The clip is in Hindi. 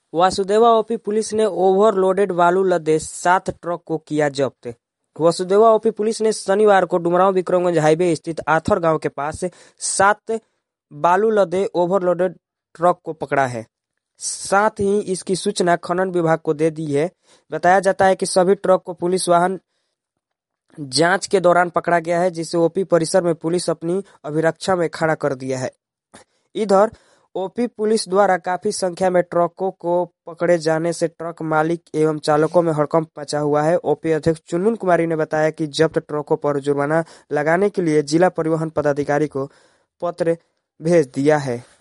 वासुदेवा ओपी पुलिस ने ओवरलोडेड बालू लदे 7 ट्रक को किया जब्त। वासुदेवा ओपी पुलिस ने शनिवार को डुमरांव विक्रमगंज हाईवे स्थित आथर गांव के पास 7 बालू लदे ओवरलोडेड ट्रक को पकड़ा है। साथ ही इसकी सूचना खनन विभाग को दे दी है। बताया जाता है कि सभी ट्रक को पुलिस वाहन जांच के दौरान पकड़ा गया है, जिसे ओपी परिसर में पुलिस अपनी अभिरक्षा में खड़ा कर दिया है। इधर ओपी पुलिस द्वारा काफी संख्या में ट्रकों को पकड़े जाने से ट्रक मालिक एवं चालकों में हड़कंप मचा हुआ है। ओपी अध्यक्ष चुनमुन कुमारी ने बताया कि जब्त ट्रकों पर जुर्माना लगाने के लिए जिला परिवहन पदाधिकारी को पत्र भेज दिया है।